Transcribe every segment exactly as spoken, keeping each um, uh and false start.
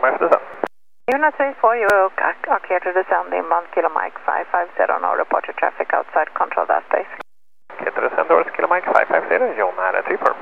Mike descend. Unit three four, you are clear to descend inbound Kilo Mike five five zero, no report to traffic outside control that space. Clear to descend towards Kilo Mike five five zero, John är three four.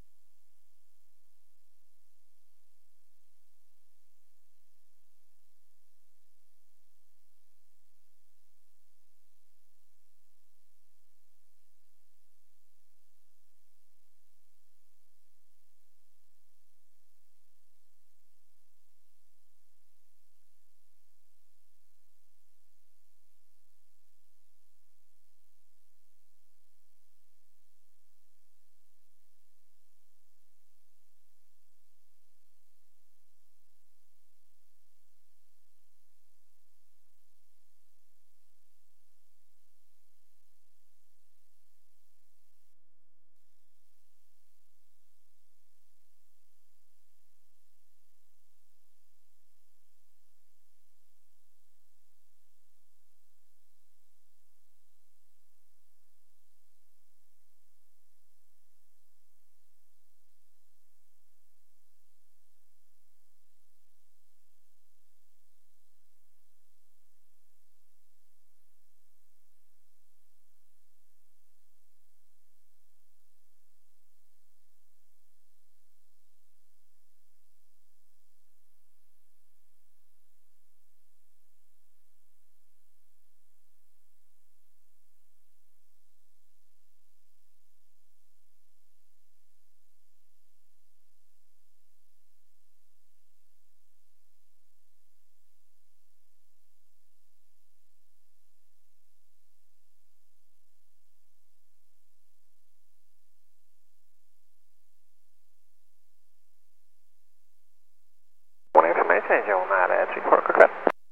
Morning information, John är three four, correct.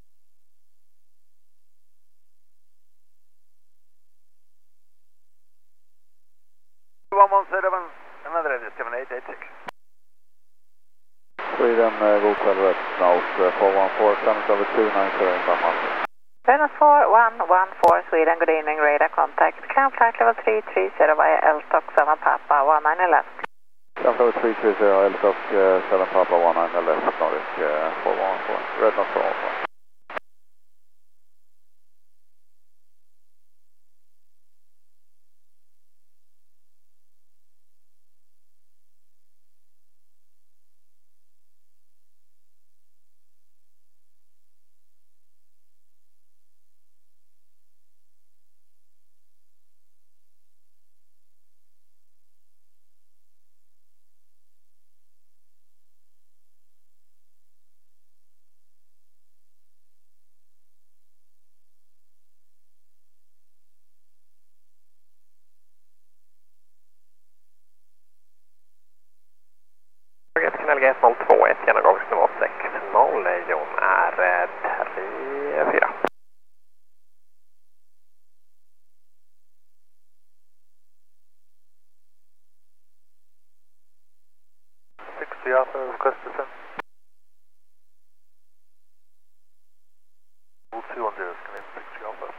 one one seven, another seven eight eight six. Sweden, uh, go Clever North, uh, four one four, seven seven two nine zero inbound master. Venus four one one four, Sweden, good evening, radar contact. Cam flight level three three zero via L T O C seven Papa one nine left. Cam level three three zero, L T O C uh, seven Papa one nine left, Nordic uh, four one four, red not four one four. Kanal ett noll två ett, genomgångsnivå sex noll, John är tre fyra. sixty after request descent. two on zero, come in sixty alpha.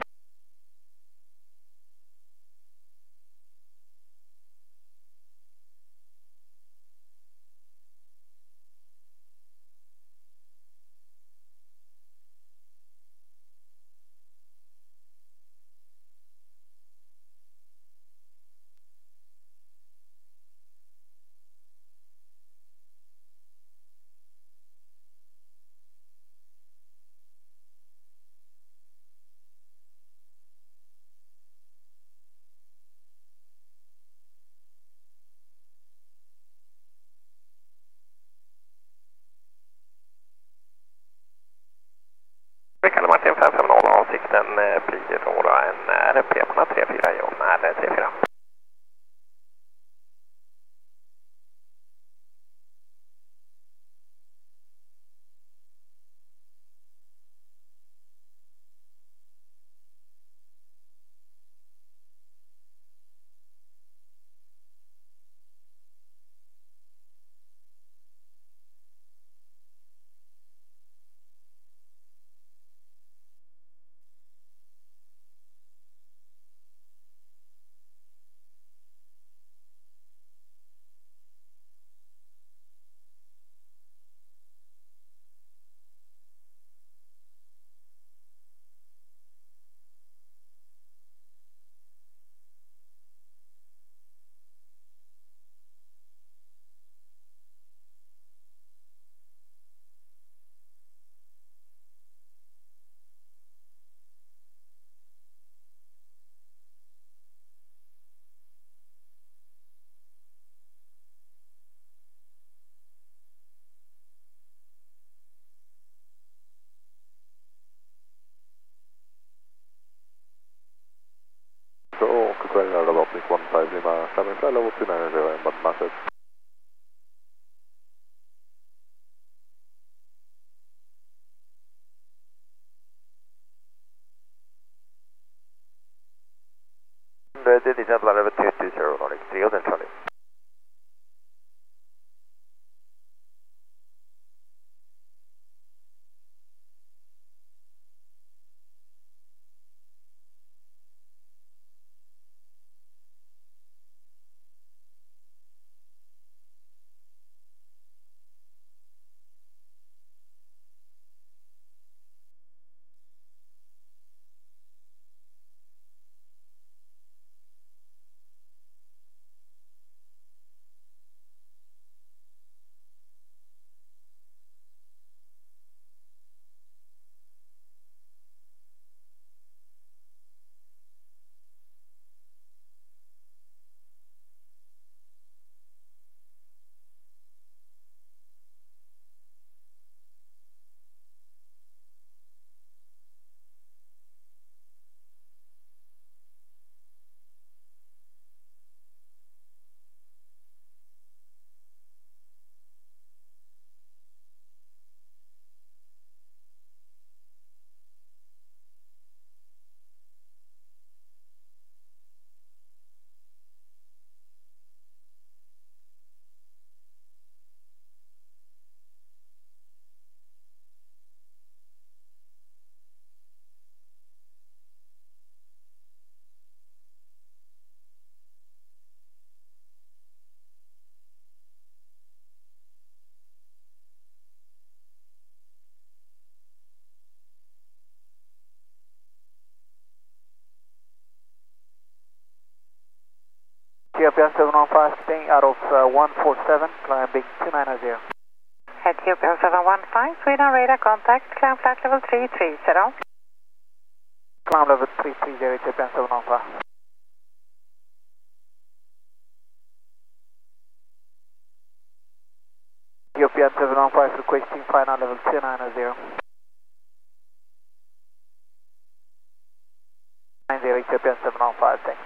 Rickard Martin fem fem noll, avsikten blir då en R P på tre fyra, John är tre fyra. flight level two nine zero inbound message. Ready, descent flight level two two zero, Nordic three, Hotel Charlie. Ethiopian seven one five, staying out of uh, one four seven, climbing two nine zero. Ethiopian seven one five, Sweden radar contact, climb flight level three three zero. Climb level three three zero, Ethiopian seven one five. Ethiopian seven one five requesting final level two nine zero. nine zero, Ethiopian seven one five, thanks.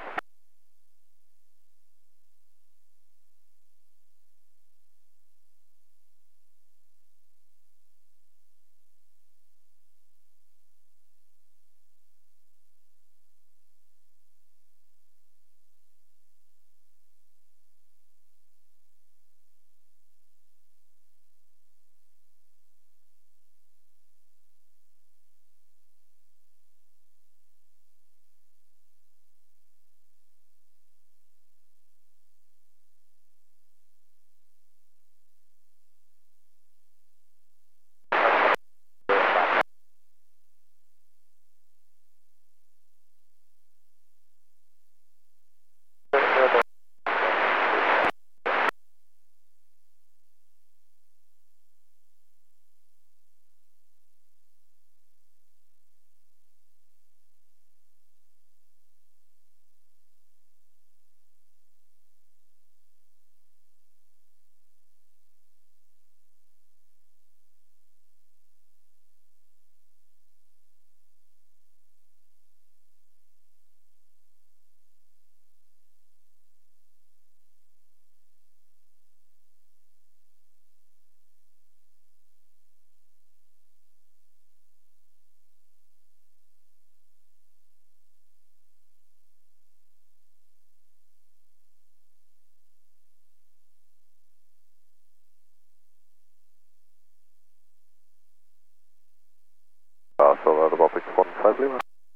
Uh, so the Baltic one five Lima.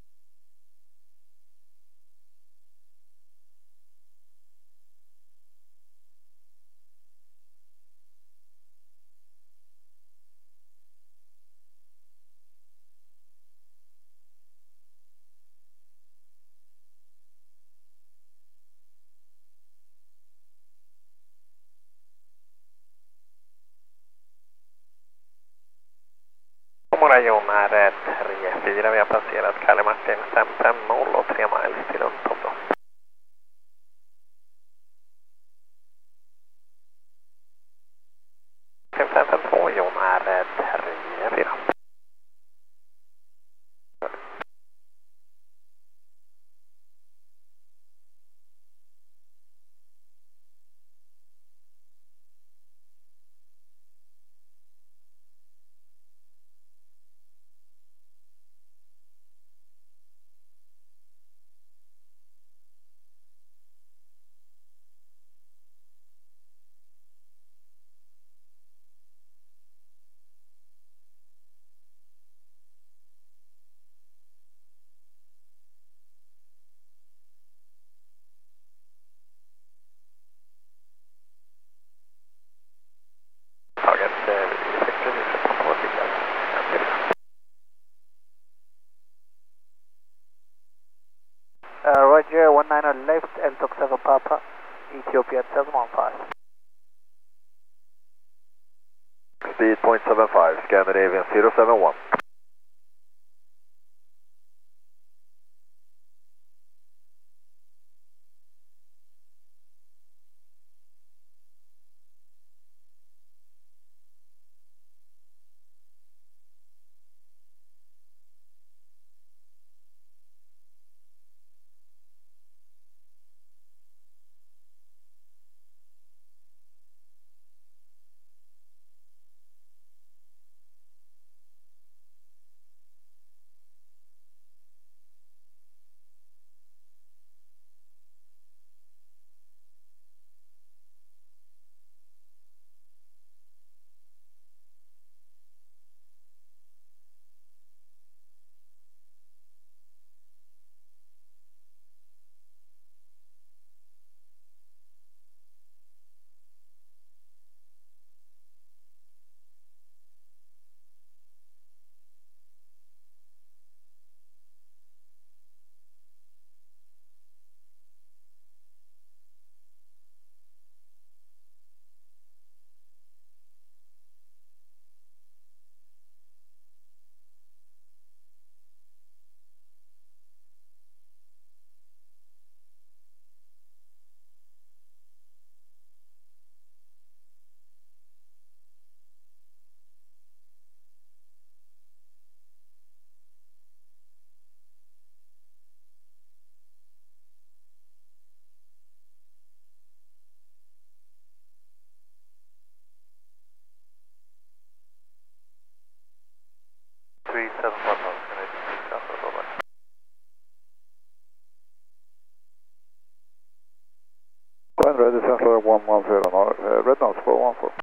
Morgon är tre fyra, vi har passerat Kalle Martin fem fem noll och tre miles till Untomdo. fem fem fem två, Jon är tre fyra. Ethiopia at seven one five. Speed point seven five, Scandinavian zero seven one. three seven one one, Scandinavian Alpha, bye-bye. When ready, Central one one zero, uh, red nose four one four.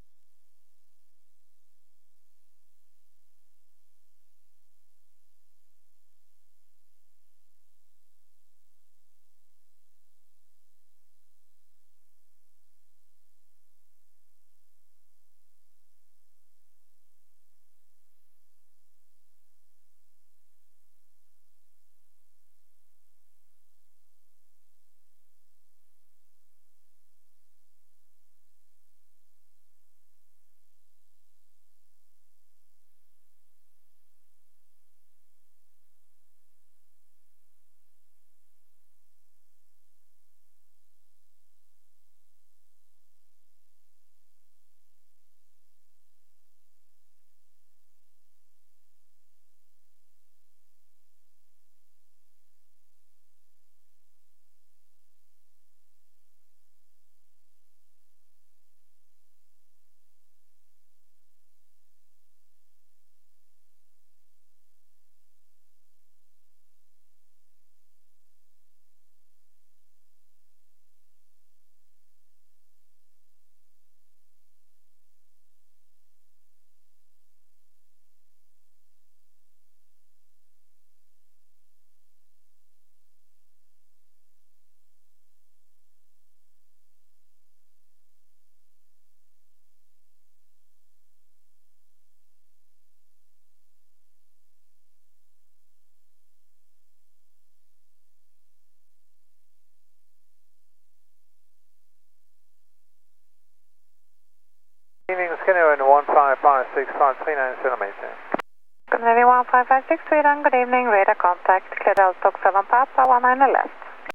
Scandinavian one five five six five three nine centimeters. Scandinavian one five five six Sweden, good evening, radar contact, cleared Elstock seven Papa, one nine left.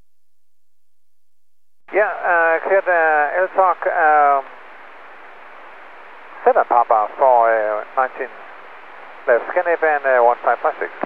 Yeah, uh, cleared uh, Elstock um, seven Papa for uh, nineteen left, Scandinavian uh, one five five six.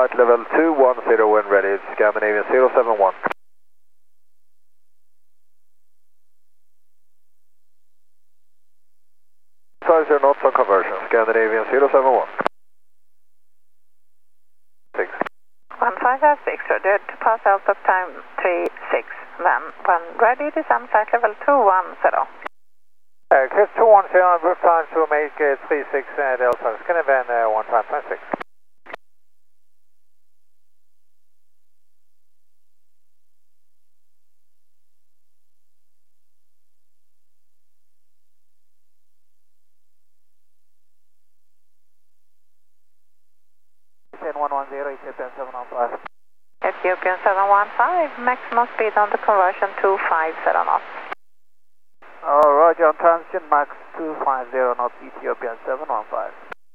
flight level two one zero when ready, Scandinavian zero seven one. Five zero knots on conversion, Scandinavian zero seven one. Six. one five five six, roger, to pass Altok time three six. Then, when ready, descend flight level two one zero. Uh, Chris two one zero, group time to make uh, three six uh, Delta, Scandinavian uh, one five five six. one one zero, Ethiopian seven one five. Ethiopian seven one five, maximum speed on the conversion two five zero knots. Oh, roger, on transient max two five zero knots, Ethiopian seven one five.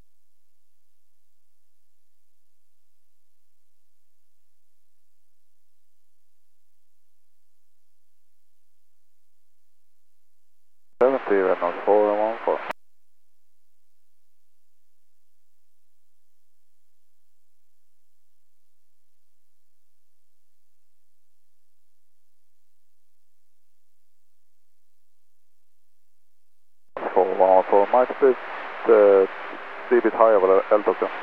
seventy, red nose four and one four. one one four, might be uh, be a bit higher over the L-Talk then.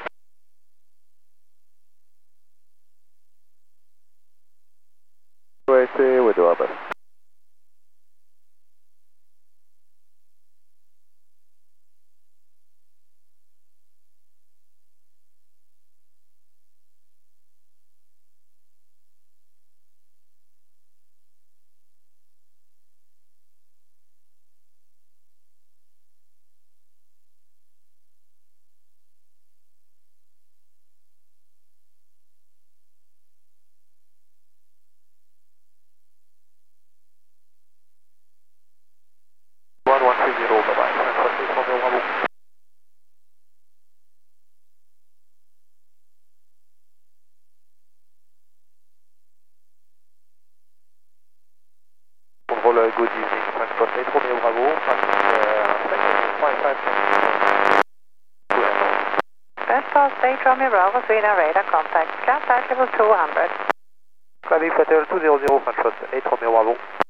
two eighty, we do our best. one one three zero, bye-bye. Control, uh, good evening, Frankfurt eight Romeo Bravo, five five. Best pass eight Romeo Bravo, Sweden radar contact, ground flight level two hundred. Climb flight level two zero zero, Frankfurt eight Romeo Bravo.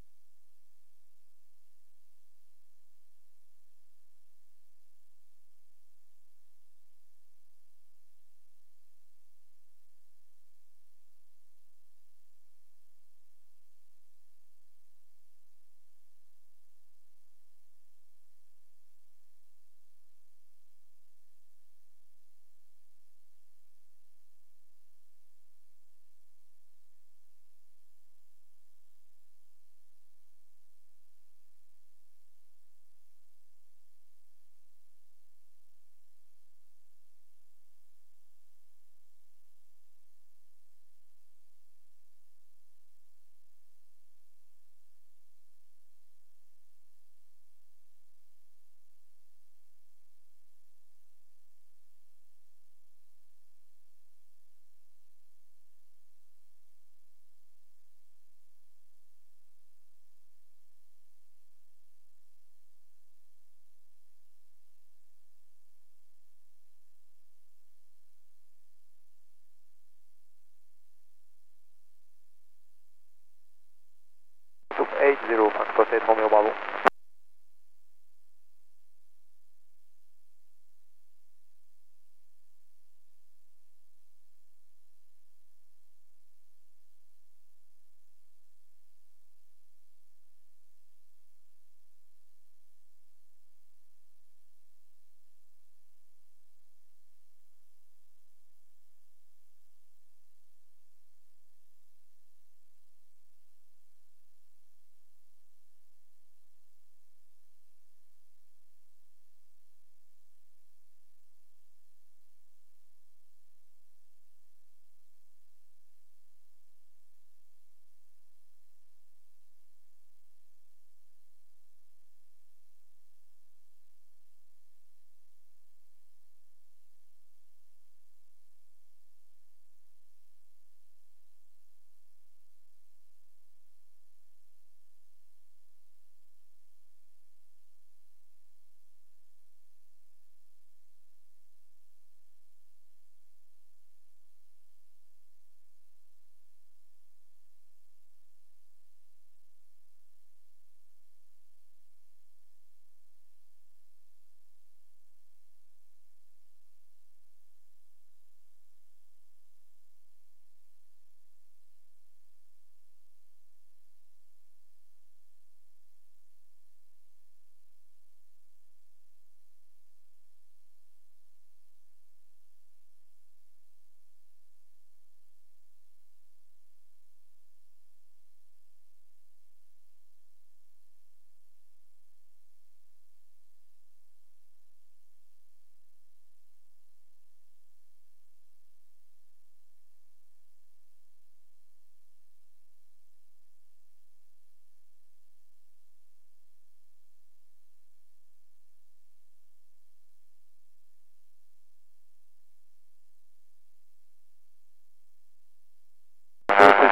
eight zero, Frankfurt eight Romeo Bravo.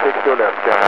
sextio left, yeah.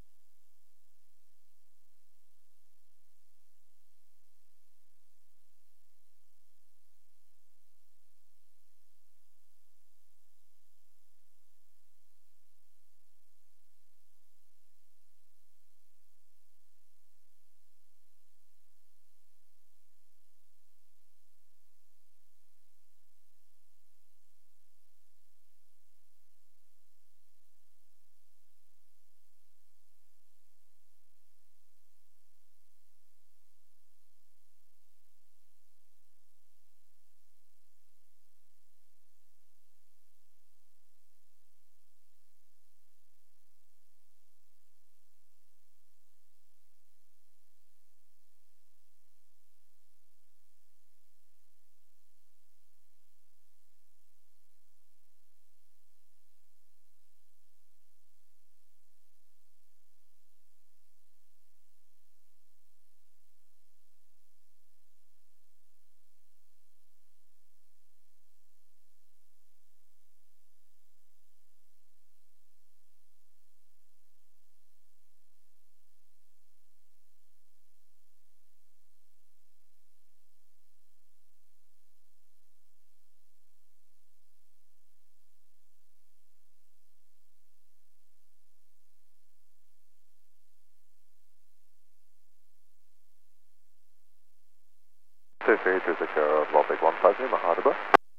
two three two six zero, Baltic one five zero, Mahadaba.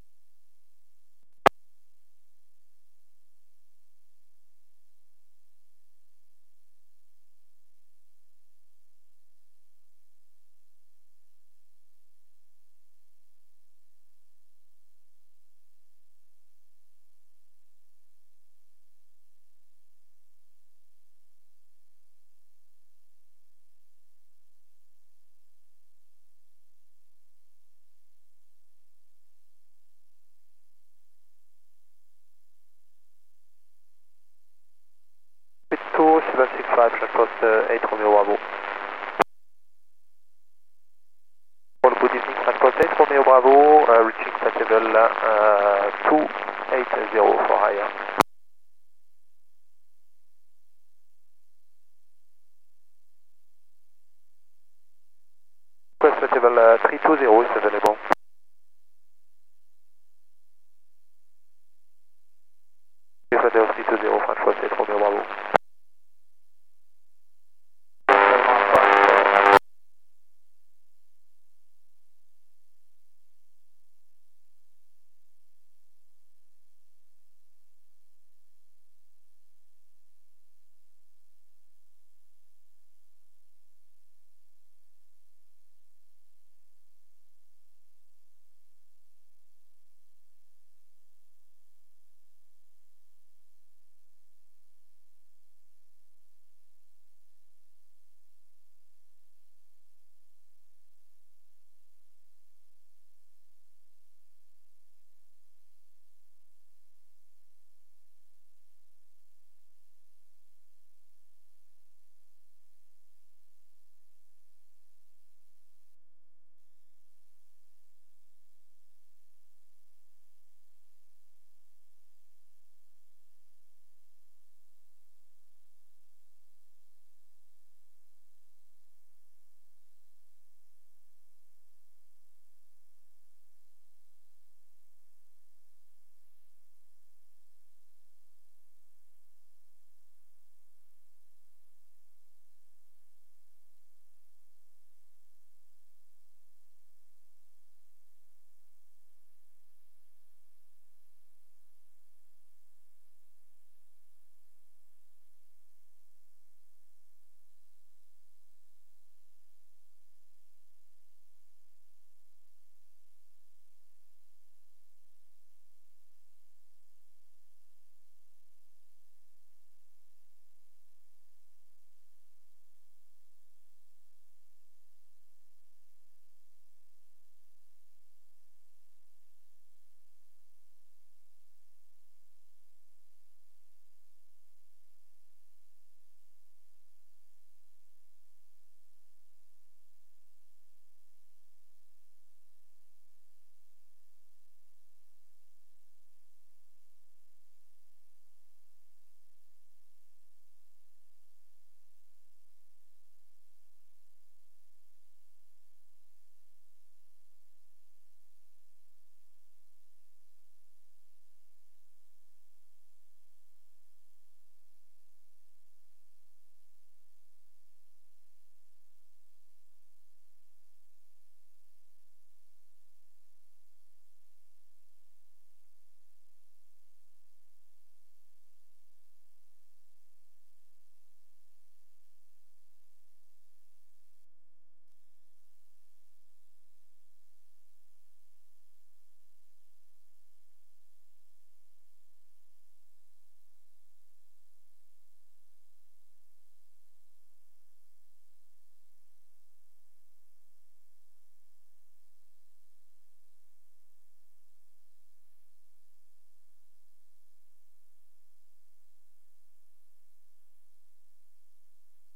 It's two seven six five, Transport uh, eight Romeo Bravo. Well, good evening, Transport eight Romeo Bravo, uh, reaching flight level uh, two eight zero for higher. Request flight level uh, three two zero is available. Flight level three two zero, Transport eight Romeo Bravo.